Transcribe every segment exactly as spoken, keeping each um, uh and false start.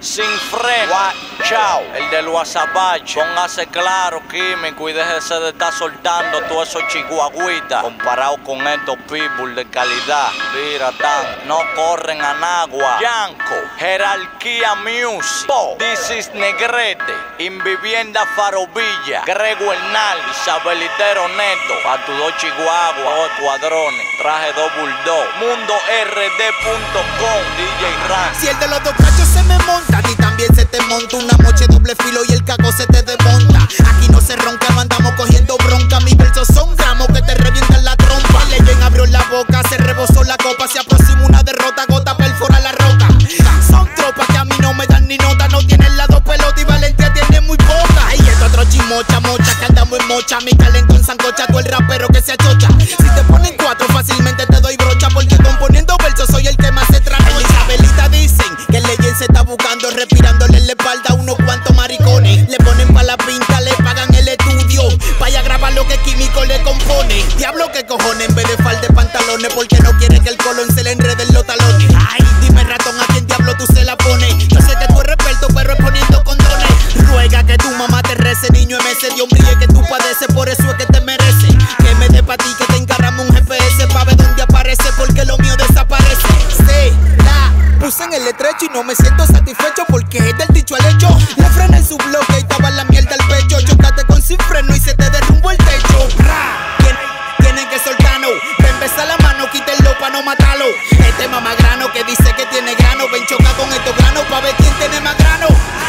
sin freno. Chao, el del WhatsApp. Póngase claro, químico, y déjese de estar soltando todos esos chihuahuitas. Comparado con estos pitbull de calidad. Mira, tan, no corren a Nagua. Yanko, Jerarquía Music. Po, This is Negrete. Invivienda Farovilla. Grego Hernal, Isabelitero Neto. Pa' tu dos chihuahuas, dos escuadrones. Traje dos bulldog. Mundo R D punto com, D J Ran. Si el de los dos cachos se me monta, a ti también se te monta una moche doble filo y el caco se te desmonta. Aquí no se ronca, no andamos cogiendo bronca. Mis versos son gramos que te revientan la trompa. Leyen abrió la boca, se rebosó la copa, se aproxima una derrota, gota perfora la roca. Son tropas que a mí no me dan ni nota, no tienen las dos pelotas y valentía tiene muy poca. Y esto otro chimocha, mocha, que andamos en mocha. Mi calentón sancocha, tú el rapero que se achocha. Si te ponen cuatro fácilmente te doy brocha, porque componiendo versos soy el que más se trasnocha. En Isabelita dicen que el Leyen se está buscando, respirándole en la espalda a unos cuantos maricones. Le ponen pa' la pinta, le pagan el estudio, vaya a grabar lo que Químico le compone. Diablo que cojones, en vez de falda de pantalones, porque no quiere que el colón se le enrede en los talones. Ay, dime ratón, ¿a quién diablo tú se la pones? Yo sé que tú eres experto, pero es poniendo condones. Ruega que tu mamá te rece, niño M S, Dios mío, que tú padeces, por eso es que te merece. Que me dé pa' ti, que te encarramos un G P S pa' ver dónde aparece, porque lo mío desaparece. Sí, la puse en el estrecho y no me siento satisfecho, porque es del dicho al hecho. Le frené en su bloque y estaba la mierda al pecho. Chocaste con sin freno y se te derrumbó el techo. Tien, tienen que soltarnos, ven besa la mano, quítenlo pa' no matarlo. Este mamagrano que dice que tiene grano, ven choca con estos granos pa' ver quién tiene más grano.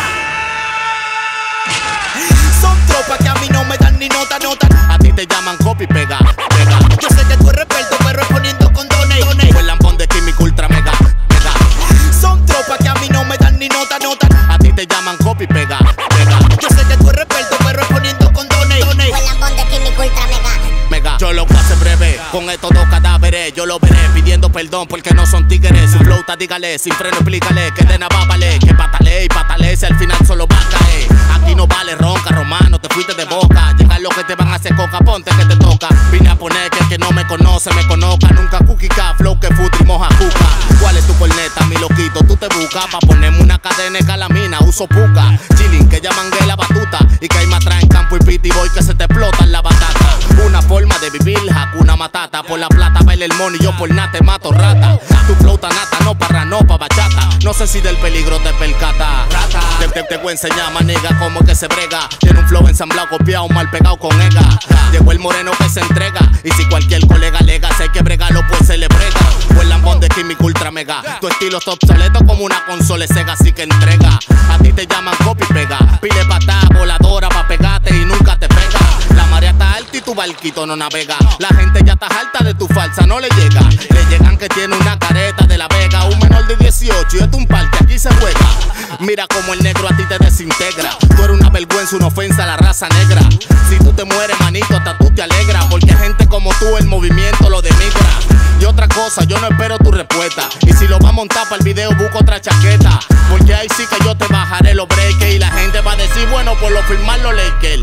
Son tropas que a mí no me dan ni nota, nota. A ti te llaman copy, pega, pega. Yo sé que tú eres experto, pero es poniendo condones. Fue el lambón de Químico Ultra Mega, mega. Son tropas que a mí no me dan ni nota, nota. A ti te llaman copy, pega, pega. Yo sé que tú eres experto, pero es poniendo condones. Fue el lambón de Químico Ultra Mega. Mega. Yo lo hace breve, con estos dos cadáveres yo lo veré pidiendo perdón porque no son tigres. Su flauta dígale, sin freno explícale que de nada vale, que patale y patale si al final solo va a caer. Aquí no vale ronca, romano, te fuiste de boca. Llegar lo que te van a hacer coca, ponte que te toca. Vine a poner que el que no me conoce me conozca. Nunca cuquica, flow que futri moja cuca. ¿Cuál es tu corneta, mi loquito? Tú te buscas pa' ponerme una cadena y calamina, uso puca. Chilling que llaman que la batuta y que hay más atrás en campo y piti boy que se te explotan la batata. Una forma de vivir, Hakuna Matata. Por la plata baila el money, yo por nada te mato rata. Tu flauta nata, no para no pa' bachata. No sé si del peligro te percata. Te, te, te voy a enseñar, maniga, cómo que se brega. Tiene un flow ensamblado, copiado, mal pegado con ega. Llegó el moreno que se entrega. Y si cualquier colega lega, si hay que bregarlo, pues se le brega. Fue el lambón de Químico Ultra Mega. Tu estilo es obsoleto como una consola Sega, así que entrega. A ti te llaman copy, pega. Pile patada voladora pa' pegarte y nunca te pega. La marea está alta y tu barquito no navega. La gente ya está harta de tu falsa, no le llega. Le llegan que tiene una careta de la Vega. Un menor de dieciocho y esto un parque, aquí se juega. Mira como el negro a ti te desintegra. Tú eres una vergüenza, una ofensa a la raza negra. Si tú te mueres, manito, hasta tú te alegras. Porque gente como tú el movimiento lo demigra. Y otra cosa, yo no espero tu respuesta. Y si lo va a montar para el video, busco otra chaqueta. Porque ahí sí que yo te bajaré los breaks. Y la gente va a decir, bueno, por lo firmar los Lakers.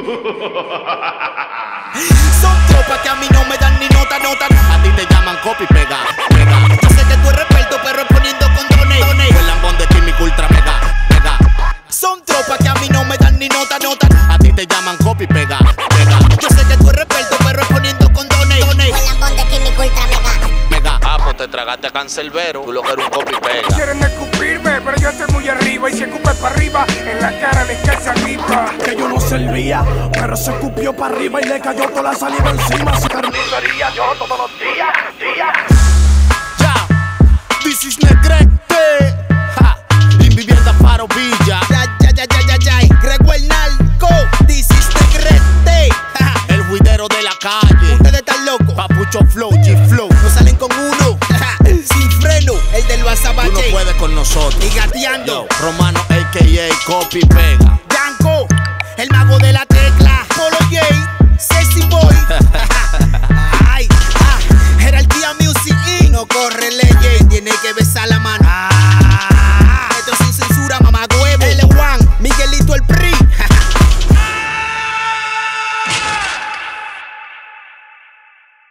Son tropas que a mí no me dan ni nota, nota. A ti te llaman copy, pega, pega. Yo sé que tú eres experto, pero es poniendo condones. Fue el lambón de Químico Ultra Mega, mega. Son tropas que a mí no me dan ni nota, nota. A ti te llaman copy, pega, pega. Yo sé que tú eres experto, pero es poniendo condones. Fue el lambón de Químico Ultra Mega. Mega. Ah, pues te tragaste a Cancerbero, tú lo que eres un copy pega. Quieren escupirme, pero yo estoy muy arriba. Y si escupes para arriba, en la cara les cae saliva. Que yo no servía, pero se escupió para arriba y le cayó toda la saliva encima. Su carnicería lloro todos los días, días. Ya, this is Negrete. Ja, Invivienda Farovilla. Ya, ya, ya, ya, ya, ya. Grego el narco, this is Negrete. El juidero de la calle. Ustedes están locos. Papucho Flow, G-Flow. No salen con uno. Sin freno, el del WhatsApp. Tú no puedes con nosotros. Y gateando. Yo, Romano, a k a. Copy Pega.